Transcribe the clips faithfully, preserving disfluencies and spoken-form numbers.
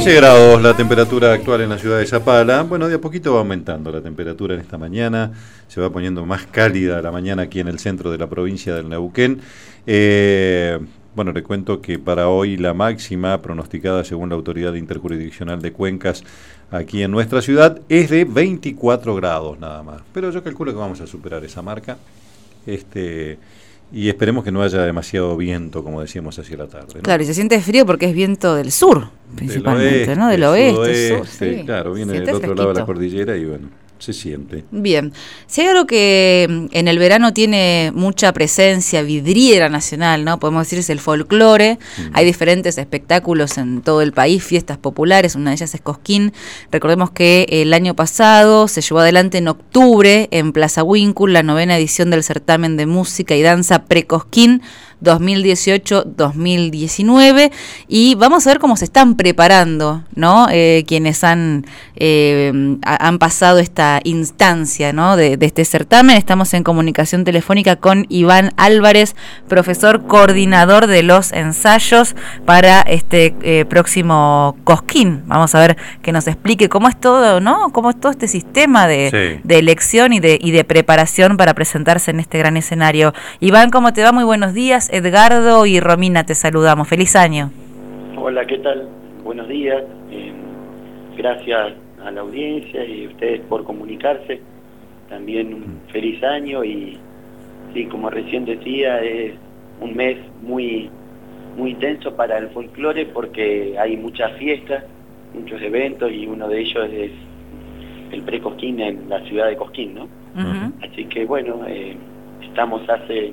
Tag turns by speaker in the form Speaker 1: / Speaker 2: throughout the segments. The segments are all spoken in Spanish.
Speaker 1: trece grados la temperatura actual en la ciudad de Zapala. Bueno, de a poquito va aumentando la temperatura en esta mañana. Se va poniendo más cálida la mañana aquí en el centro de la provincia del Neuquén. Eh, bueno, le cuento que para hoy la máxima pronosticada según la Autoridad Interjurisdiccional de Cuencas aquí en nuestra ciudad es de veinticuatro grados nada más. Pero yo calculo que vamos a superar esa marca. Este... Y esperemos que no haya demasiado viento, como decíamos, hacia la tarde, ¿no?
Speaker 2: Claro, y se siente frío porque es viento del sur, principalmente,
Speaker 1: del oeste,
Speaker 2: ¿no? Del oeste, sur,
Speaker 1: sí. Claro, viene del otro
Speaker 2: fresquito.
Speaker 1: lado de la cordillera y bueno, se siente.
Speaker 2: Bien. Si hay algo que en el verano tiene mucha presencia vidriera nacional, ¿no? Podemos decir es el folclore. Mm. Hay diferentes espectáculos en todo el país, fiestas populares, una de ellas es Cosquín. Recordemos que el año pasado se llevó adelante en octubre en Plaza Winkle la novena edición del certamen de música y danza Precosquín dos mil dieciocho dos mil diecinueve, y vamos a ver cómo se están preparando, ¿no? Eh, quienes han eh, han pasado esta instancia, ¿no? de, de este certamen. Estamos en comunicación telefónica con Iván Álvarez, profesor coordinador de los ensayos para este eh, próximo Cosquín. Vamos a ver que nos explique cómo es todo, ¿no? Cómo es todo este sistema de, sí. de elección y de, y de preparación para presentarse en este gran escenario. Iván, ¿cómo te va? Muy buenos días. Edgardo y Romina te saludamos. Feliz año.
Speaker 3: Hola, ¿qué tal? Buenos días. Eh, gracias a la audiencia y a ustedes por comunicarse. También un feliz año y sí, como recién decía, es un mes muy muy intenso para el folclore porque hay muchas fiestas, muchos eventos y uno de ellos es el Precosquín en la ciudad de Cosquín, ¿no? Uh-huh. Así que bueno, eh, estamos hace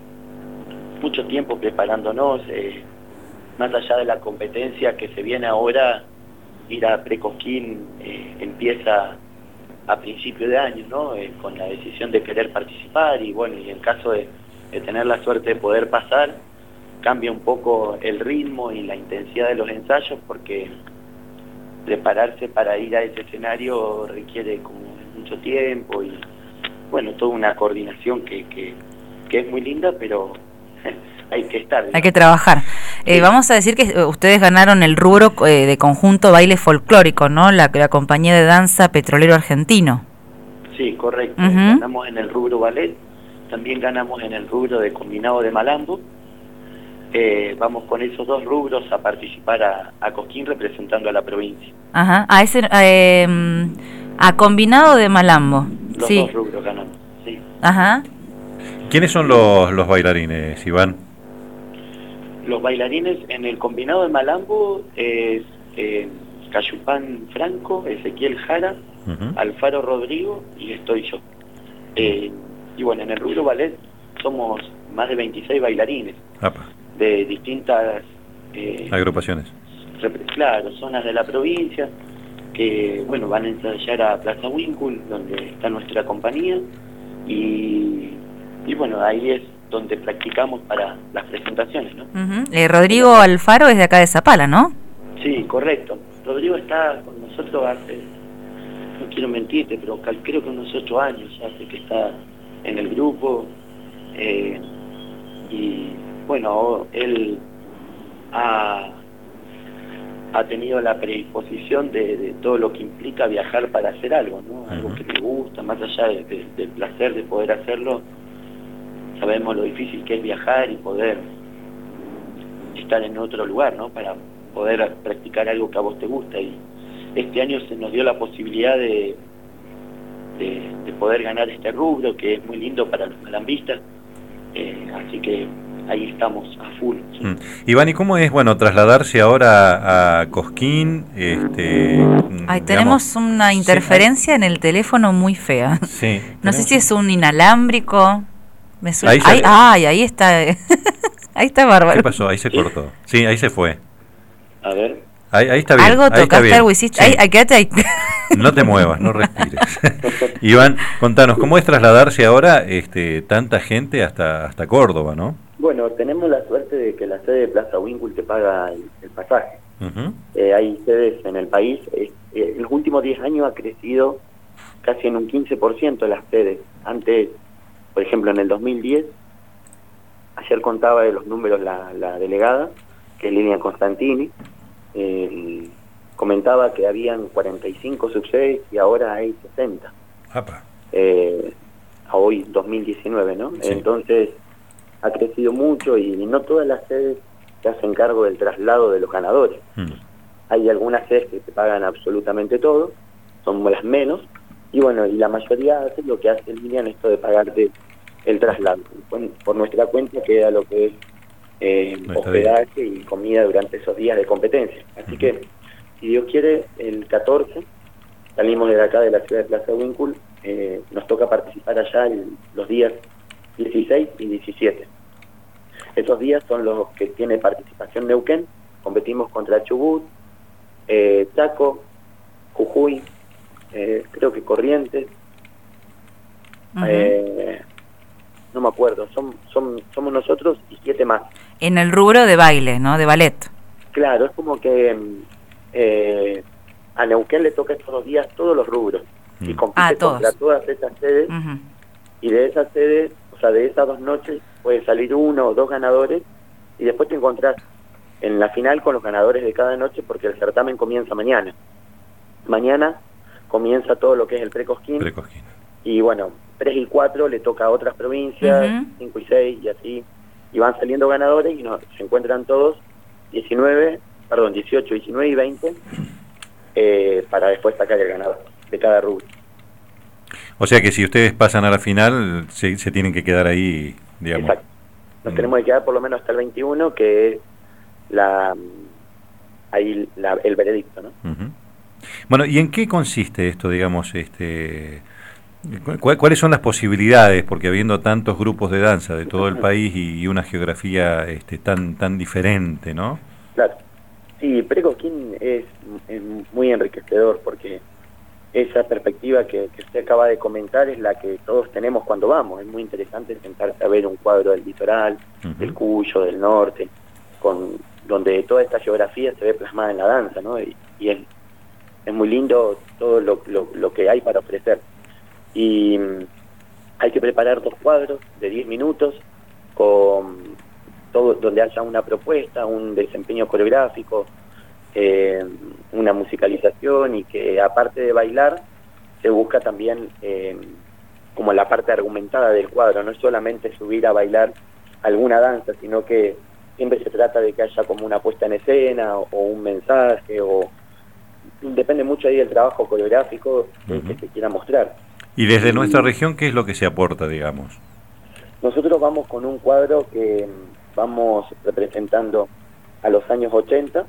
Speaker 3: mucho tiempo preparándonos, eh, más allá de la competencia que se viene ahora, ir a Precosquín eh, empieza a principio de año, ¿no? Eh, con la decisión de querer participar y bueno, y en caso de, de tener la suerte de poder pasar, cambia un poco el ritmo y la intensidad de los ensayos porque prepararse para ir a ese escenario requiere como mucho tiempo y bueno, toda una coordinación que, que, que es muy linda, pero hay que estar, ¿no? Hay
Speaker 2: que trabajar. Eh, sí. Vamos a decir que ustedes ganaron el rubro eh, de conjunto baile folclórico, ¿no? La, la compañía de danza Petrolero Argentino.
Speaker 3: Sí, correcto. Uh-huh. Ganamos en el rubro ballet, también ganamos en el rubro de combinado de malambo. Eh, vamos con esos dos rubros a participar a, a Cosquín representando a la provincia.
Speaker 2: Ajá, a ese eh, a combinado de malambo.
Speaker 3: Los
Speaker 2: sí.
Speaker 3: dos rubros ganamos, sí.
Speaker 2: Ajá.
Speaker 1: ¿Quiénes son los, los bailarines, Iván?
Speaker 3: Los bailarines en el combinado de malambo es eh, Cayupán Franco, Ezequiel Jara, uh-huh. Alfaro Rodrigo y estoy yo. Eh, y bueno, en el rubro ballet somos más de veintiséis bailarines. Apa. De distintas
Speaker 1: eh, agrupaciones.
Speaker 3: Claro, zonas de la provincia que bueno van a ensayar a Plaza Winkle, donde está nuestra compañía y Y bueno, ahí es donde practicamos para las presentaciones, ¿no?
Speaker 2: Uh-huh. Eh, Rodrigo Alfaro es de acá de Zapala, ¿no?
Speaker 3: Sí, correcto. Rodrigo está con nosotros hace, no quiero mentirte, pero creo que unos ocho años hace que está en el grupo. Eh, y bueno, él ha, ha tenido la predisposición de, de todo lo que implica viajar para hacer algo, ¿no? Algo uh-huh. que le gusta, más allá de, de, del placer de poder hacerlo. Sabemos lo difícil que es viajar y poder estar en otro lugar, ¿no? Para poder practicar algo que a vos te gusta. Y este año se nos dio la posibilidad de, de, de poder ganar este rubro, que es muy lindo para los malambistas. Eh, así que ahí estamos a full. ¿Sí?
Speaker 1: Mm. Iván, ¿y cómo es, bueno, trasladarse ahora a Cosquín? Este,
Speaker 2: Ay, digamos, tenemos una interferencia sí, en el teléfono muy fea.
Speaker 1: Sí.
Speaker 2: No sé si es un inalámbrico. Me suena.
Speaker 1: Ahí,
Speaker 2: ay, ay, ahí está. Ahí está bárbaro.
Speaker 1: ¿Qué pasó? Ahí se cortó. Sí, ahí se fue.
Speaker 3: A ver.
Speaker 1: Ahí, ahí está bien.
Speaker 2: Algo tocaste, algo hiciste. Sí. Ahí, ahí, quédate ahí.
Speaker 1: No te muevas, no respires. Iván, contanos, ¿cómo es trasladarse ahora este, tanta gente hasta hasta Córdoba, no?
Speaker 3: Bueno, tenemos la suerte de que la sede de Plaza Winkle te paga el, el pasaje. Uh-huh. Eh, hay sedes en el país. Eh, eh, en los últimos diez años ha crecido casi en un quince por ciento las sedes. Antes, por ejemplo, en el dos mil diez, ayer contaba de los números la, la delegada, que es Lilian Constantini, eh, comentaba que habían cuarenta y cinco subsedes y ahora hay sesenta. Eh, a hoy, dos mil diecinuebe, ¿no? Sí. Entonces, ha crecido mucho y no todas las sedes se hacen cargo del traslado de los ganadores. Mm. Hay algunas sedes que te pagan absolutamente todo, son las menos, y bueno, y la mayoría hace lo que hace el Minian, esto de pagarte el traslado. Por nuestra cuenta queda lo que es eh, hospedaje y comida durante esos días de competencia. Así uh-huh. que, si Dios quiere, el catorce salimos de acá de la ciudad de Plaza Winkle, eh, nos toca participar allá el, los días dieciséis y diecisiete. Esos días son los que tiene participación Neuquén, competimos contra Chubut, eh, Chaco, Jujuy, eh, creo que Corrientes, uh-huh. eh, no me acuerdo, son, son, somos nosotros y siete más.
Speaker 2: En el rubro de baile, ¿no? De ballet.
Speaker 3: Claro, es como que eh, a Neuquén le toca estos dos días todos los rubros mm. y compite ah, contra todas esas sedes uh-huh. y de esas sedes, o sea, de esas dos noches puede salir uno o dos ganadores y después te encontrás en la final con los ganadores de cada noche porque el certamen comienza mañana. Mañana comienza todo lo que es el Precosquín. Precosquín. Y bueno, tres y cuatro le toca a otras provincias, uh-huh. cinco y seis y así, y van saliendo ganadores y no, se encuentran todos diecinueve, perdón, dieciocho, diecinueve y veinte eh, para después sacar el ganador de cada rubro.
Speaker 1: O sea que si ustedes pasan a la final, se, se tienen que quedar ahí, digamos.
Speaker 3: Exacto. Nos mm. tenemos que quedar por lo menos hasta el veintiuno, que es la ahí la, el veredicto, ¿no?
Speaker 1: Uh-huh. Bueno, ¿y en qué consiste esto, digamos, este... ¿Cuáles son las posibilidades? Porque habiendo tantos grupos de danza de todo el país y una geografía este, tan tan diferente, ¿no?
Speaker 3: Claro. Sí, Precosquín es, es muy enriquecedor porque esa perspectiva que, que usted acaba de comentar es la que todos tenemos cuando vamos. Es muy interesante sentarse a ver un cuadro del litoral, uh-huh. del Cuyo, del norte, con donde toda esta geografía se ve plasmada en la danza, ¿no? Y, y es, es muy lindo todo lo, lo, lo que hay para ofrecer. Y hay que preparar dos cuadros de diez minutos con todo donde haya una propuesta, un desempeño coreográfico, eh, una musicalización y que aparte de bailar se busca también eh, como la parte argumentada del cuadro, no es solamente subir a bailar alguna danza, sino que siempre se trata de que haya como una puesta en escena o, o un mensaje, o depende mucho ahí del trabajo coreográfico uh-huh. que se quiera mostrar.
Speaker 1: ¿Y desde nuestra región qué es lo que se aporta, digamos?
Speaker 3: Nosotros vamos con un cuadro que vamos representando a los años ochenta,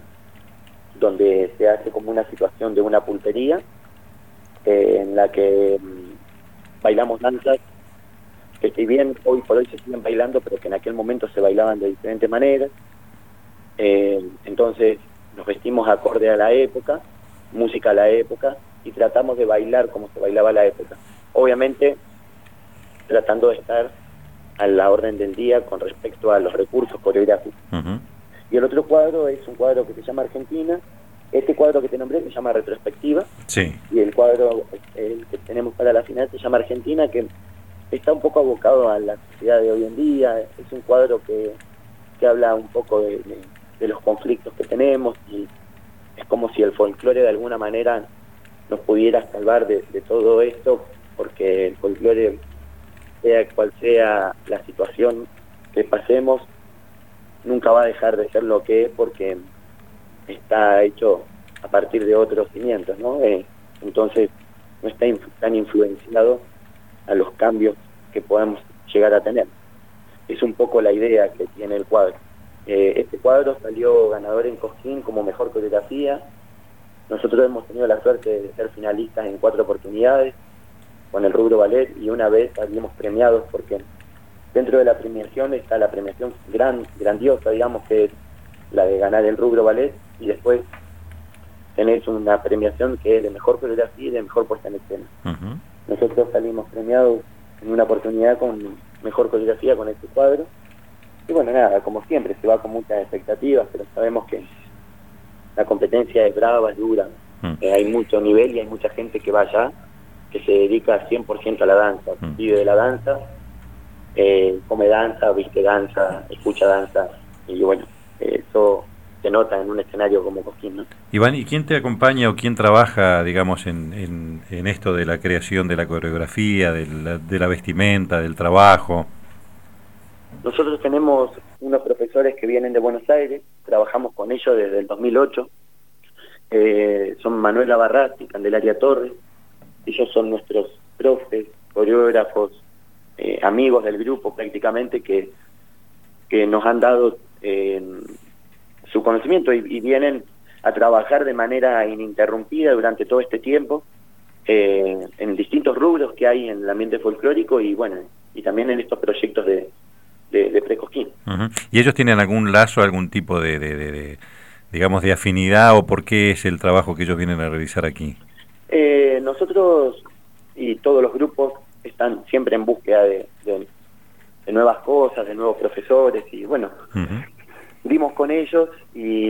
Speaker 3: donde se hace como una situación de una pulpería, eh, en la que um, bailamos danzas que si bien hoy por hoy se siguen bailando, pero que en aquel momento se bailaban de diferentes maneras. Eh, entonces nos vestimos acorde a la época, música a la época, y tratamos de bailar como se bailaba a la época. Obviamente, tratando de estar a la orden del día con respecto a los recursos coreográficos. Uh-huh. Y el otro cuadro es un cuadro que se llama Argentina. Este cuadro que te nombré se llama Retrospectiva.
Speaker 1: Sí.
Speaker 3: Y el cuadro el que tenemos para la final se llama Argentina, que está un poco abocado a la sociedad de hoy en día. Es un cuadro que, que habla un poco de, de, de los conflictos que tenemos, y es como si el folclore de alguna manera nos pudiera salvar de, de todo esto, porque el folclore, sea cual sea la situación que pasemos, nunca va a dejar de ser lo que es, porque está hecho a partir de otros cimientos, ¿no? Eh, entonces no está inf- tan influenciado a los cambios que podemos llegar a tener. Es un poco la idea que tiene el cuadro. Eh, este cuadro salió ganador en Cosquín como mejor coreografía. Nosotros hemos tenido la suerte de ser finalistas en cuatro oportunidades con el rubro ballet, y una vez salimos premiados, porque dentro de la premiación está la premiación gran, grandiosa, digamos, que es la de ganar el rubro ballet, y después tenés una premiación que es de mejor coreografía y de mejor puesta en escena. Uh-huh. Nosotros salimos premiados en una oportunidad con mejor coreografía con este cuadro, y bueno, nada, como siempre, se va con muchas expectativas, pero sabemos que la competencia es brava, es dura, uh-huh. eh, hay mucho nivel y hay mucha gente que va allá, que se dedica cien por ciento a la danza, uh-huh. vive de la danza, eh, come danza, viste danza, escucha danza, y bueno, eso se nota en un escenario como Cosquín, ¿no?
Speaker 1: Iván, ¿y quién te acompaña o quién trabaja, digamos, en, en, en esto de la creación de la coreografía, de la, de la vestimenta, del trabajo?
Speaker 3: Nosotros tenemos unos profesores que vienen de Buenos Aires, trabajamos con ellos desde el dos mil ocho, eh, son Manuela Barrat y Candelaria Torres. Ellos son nuestros profes, coreógrafos, eh, amigos del grupo prácticamente, que, que nos han dado eh, su conocimiento y, y vienen a trabajar de manera ininterrumpida durante todo este tiempo eh, en distintos rubros que hay en el ambiente folclórico y bueno, y también en estos proyectos de, de, de Precosquín.
Speaker 1: Uh-huh. ¿Y ellos tienen algún lazo, algún tipo de, de, de, de, digamos, de afinidad o por qué es el trabajo que ellos vienen a realizar aquí?
Speaker 3: Eh, nosotros y todos los grupos están siempre en búsqueda de, de, de nuevas cosas, de nuevos profesores y bueno, uh-huh. dimos con ellos y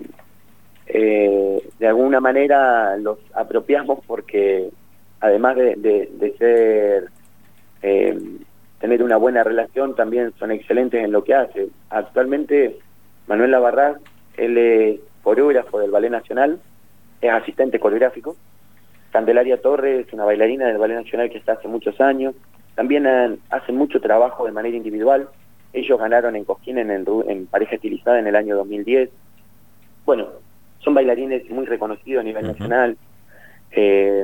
Speaker 3: eh, de alguna manera los apropiamos porque además de, de, de ser eh, tener una buena relación, también son excelentes en lo que hace. Actualmente Manuel Labarrás, él es coreógrafo del Ballet Nacional, es asistente coreográfico. Candelaria Torres es una bailarina del Ballet Nacional que está hace muchos años. También han, hacen mucho trabajo de manera individual. Ellos ganaron en Cosquín en, el, en pareja estilizada en el año dos mil diez. Bueno, son bailarines muy reconocidos a nivel uh-huh. nacional. Eh,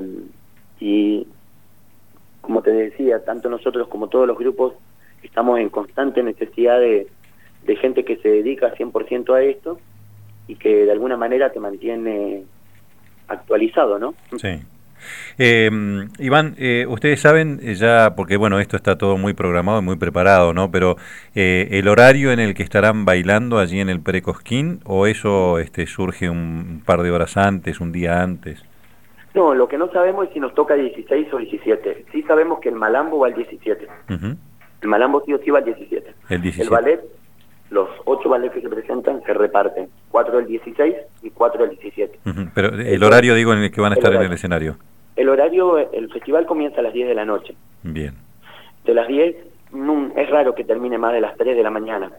Speaker 3: y como te decía, tanto nosotros como todos los grupos estamos en constante necesidad de, de gente que se dedica cien por ciento a esto y que de alguna manera te mantiene actualizado, ¿no?
Speaker 1: Sí. Eh, Iván, eh, ustedes saben eh, ya, porque bueno, esto está todo muy programado y muy preparado, ¿no? Pero eh, el horario en el que estarán bailando allí en el Precosquín, o eso este, surge un par de horas antes, un día antes.
Speaker 3: No, lo que no sabemos es si nos toca dieciséis o diecisiete. Sí sabemos que el malambo va al diecisiete. Uh-huh. El malambo sí o sí va al diecisiete.
Speaker 1: El diecisiete.
Speaker 3: El ballet, los ocho ballets que se presentan se reparten, cuatro del dieciséis y cuatro del diecisiete.
Speaker 1: Uh-huh. Pero el Entonces, horario, digo, en el que van a estar en el escenario.
Speaker 3: El horario, el festival comienza a las diez de la noche.
Speaker 1: Bien.
Speaker 3: De las diez, es raro que termine más de las tres de la mañana.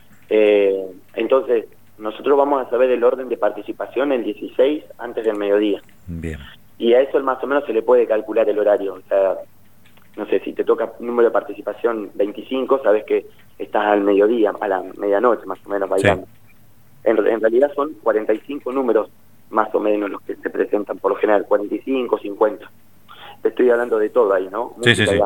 Speaker 3: Eh, entonces, nosotros vamos a saber el orden de participación el dieciséis antes del mediodía.
Speaker 1: Bien.
Speaker 3: Y a eso más o menos se le puede calcular el horario. O sea, no sé, si te toca número de participación veinticinco, sabes que estás al mediodía, a la medianoche más o menos bailando. Sí. En, en realidad son cuarenta y cinco números más o menos los que se presentan por lo general, cuarenta y cinco, cincuenta. Te estoy hablando de todo ahí, ¿no?
Speaker 1: Sí, sí, sí.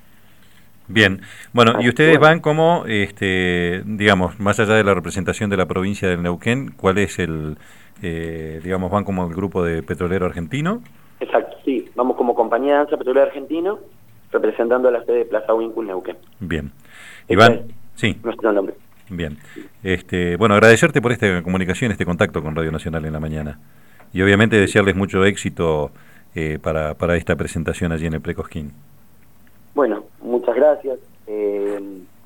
Speaker 1: Bien. Bueno, y ustedes van como, este, digamos, más allá de la representación de la provincia del Neuquén, ¿cuál es el, eh, digamos, van como el grupo de Petrolero Argentino?
Speaker 3: Exacto, sí. Vamos como compañía de danza Petrolero Argentino, representando a la sede de Plaza Huíncul Neuquén.
Speaker 1: Bien. Iván, sí.
Speaker 3: Nuestro nombre.
Speaker 1: Bien. Este, bueno, agradecerte por esta comunicación, este contacto con Radio Nacional en la mañana. Y obviamente desearles mucho éxito eh, para, para esta presentación allí en el Precosquín.
Speaker 3: Bueno, muchas gracias. Eh,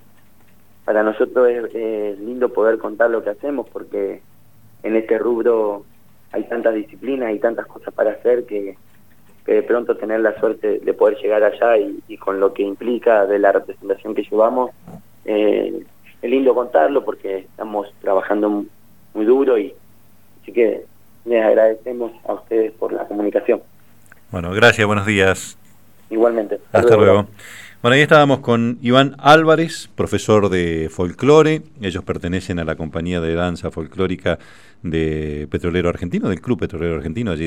Speaker 3: para nosotros es, es lindo poder contar lo que hacemos porque en este rubro hay tantas disciplinas y tantas cosas para hacer que, que de pronto tener la suerte de poder llegar allá y, y con lo que implica de la representación que llevamos, eh, es lindo contarlo porque estamos trabajando muy duro y así que les agradecemos a ustedes por la comunicación.
Speaker 1: Bueno, gracias, buenos días.
Speaker 3: Igualmente.
Speaker 1: Hasta, Hasta luego. luego. Bueno, ahí estábamos con Iván Álvarez, profesor de folclore. Ellos pertenecen a la compañía de danza folclórica de Petrolero Argentino, del Club Petrolero Argentino allí